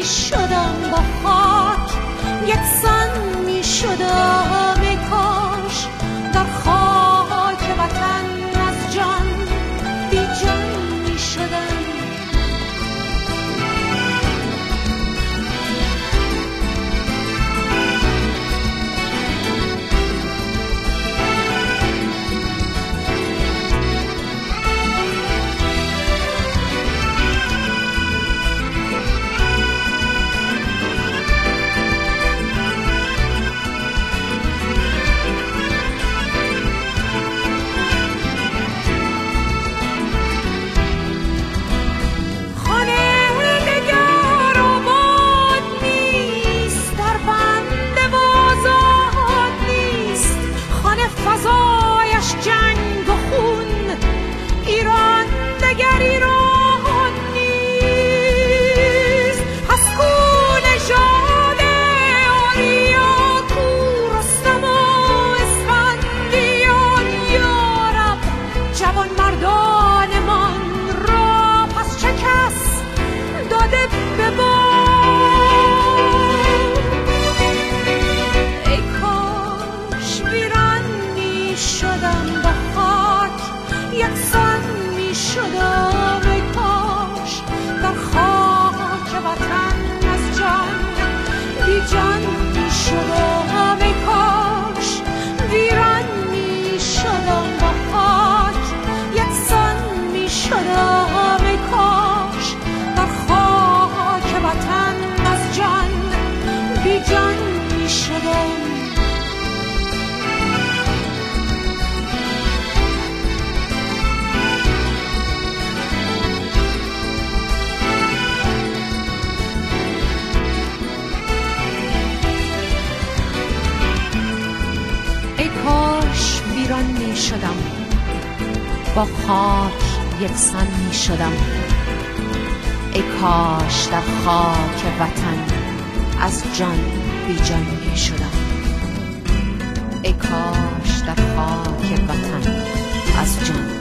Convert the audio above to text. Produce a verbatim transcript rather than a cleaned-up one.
شدم با خاک، یکسان می شدم ای کاش در خاک وطن از جان بی جان می شدم. یکسان می شدم ای کاش در خاک وطن از جان بی جان می شدم ای کاش ویران می شدم با خاک. یکسان می شدم ای کاش در خاک وطن از جان بی جان می شدم. کاش ویران می شدم با خاک یکسان می شدم، ای کاش در خاک وطن از جان بی جان می شدم، ای کاش در خاک وطن از جان